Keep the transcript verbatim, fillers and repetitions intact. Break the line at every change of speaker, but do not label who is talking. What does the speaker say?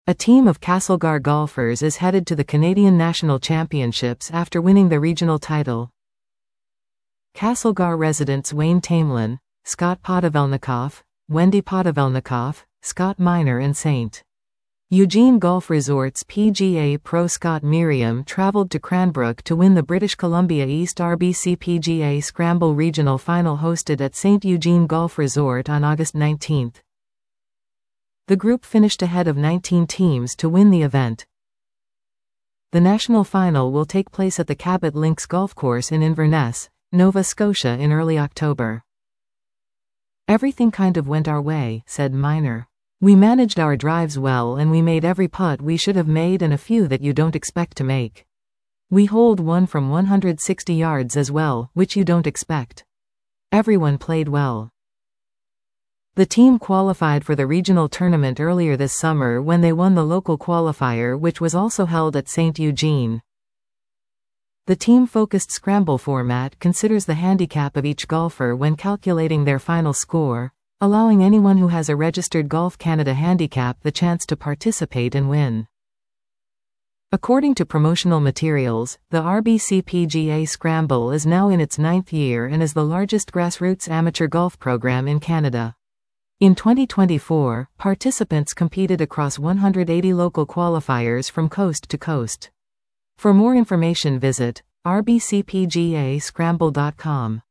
A team of Castlegar golfers is headed to the Canadian National Championships after winning the regional title. Castlegar residents Wayne Tamelin, Scott Podovelnikoff, Wendy Podovelnikoff, Scott Miner and Saint Eugene Golf Resorts P G A pro Scott Merriam traveled to Cranbrook to win the British Columbia East R B C P G A Scramble Regional Final hosted at Saint Eugene Golf Resort on August nineteenth. The group finished ahead of nineteen teams to win the event. The national final will take place at the Cabot Links Golf Course in Inverness, Nova Scotia in early October. "Everything kind of went our way," said Miner. "We managed our drives well and we made every putt we should have made and a few that you don't expect to make. We holed one from one hundred sixty yards as well, which you don't expect. Everyone played well." The team qualified for the regional tournament earlier this summer when they won the local qualifier, which was also held at Saint Eugene. The team-focused scramble format considers the handicap of each golfer when calculating their final score, allowing anyone who has a registered Golf Canada handicap the chance to participate and win. According to promotional materials, the R B C P G A Scramble is now in its ninth year and is the largest grassroots amateur golf program in Canada. In twenty twenty-four, participants competed across one hundred eighty local qualifiers from coast to coast. For more information visit r b c p g a scramble dot com.